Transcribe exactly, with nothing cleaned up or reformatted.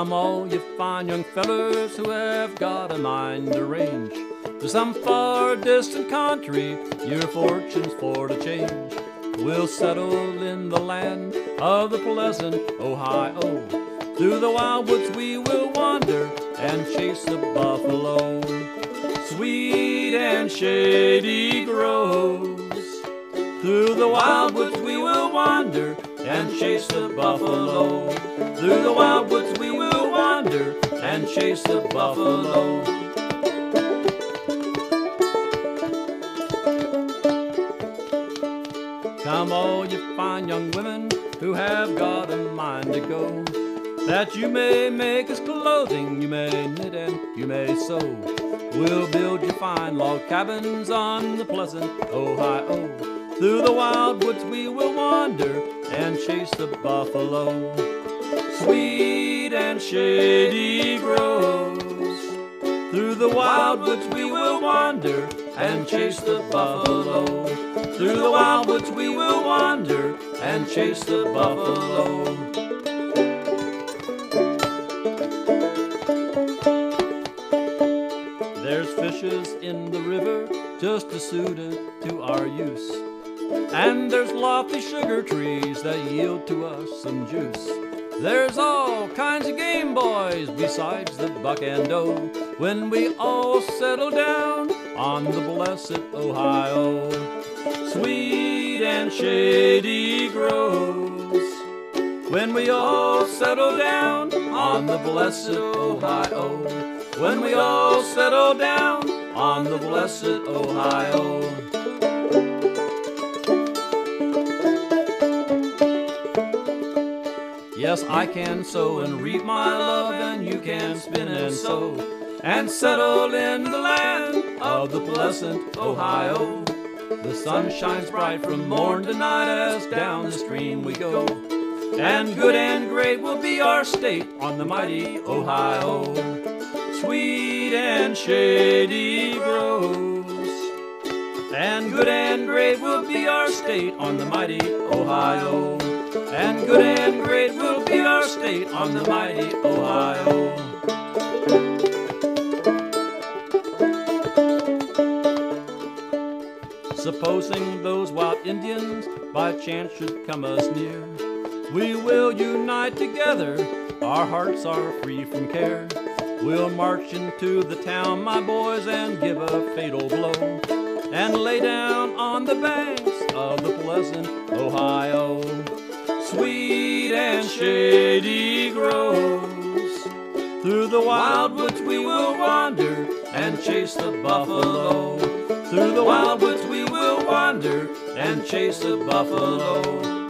Come all you fine young fellers who have got a mind to range to some far distant country, your fortunes for to change. We'll settle in the land of the pleasant Ohio. Through the wild woods we will wander and chase the buffalo. Sweet and shady groves. Through the wild woods we will wander and chase the buffalo. Through the wild woods we will wander and chase the buffalo. Come all you fine young women who have got a mind to go, that you may make us clothing, you may knit and you may sew. We'll build you fine log cabins on the pleasant Ohio. Through the wild woods we will wander and chase the buffalo. Sweet and shady groves. Through the wild woods we will wander and chase the buffalo. Through the wild woods we will wander and chase the buffalo. There's fishes in the river just as suited to our use, and there's lofty sugar trees that yield to us some juice. There's all kinds of game boys besides the buck and doe, when we all settle down on the blessed Ohio. Sweet and shady groves. When we all settle down on the blessed Ohio. When we all settle down on the blessed Ohio. Yes, I can sow and reap my love, and you can spin and sow, and settle in the land of the pleasant Ohio. The sun shines bright from morn to night as down the stream we go, and good and great will be our state on the mighty Ohio. Sweet and shady groves, and good and great will be our state on the mighty Ohio. And good and great will be our state on the mighty Ohio. Supposing those wild Indians by chance should come us near, we will unite together, our hearts are free from care. We'll march into the town, my boys, and give a fatal blow, and lay down on the banks of the pleasant Ohio. Sweet and shady groves. Through the wild woods we will wander and chase the buffalo. Through the wild woods we will wander and chase the buffalo.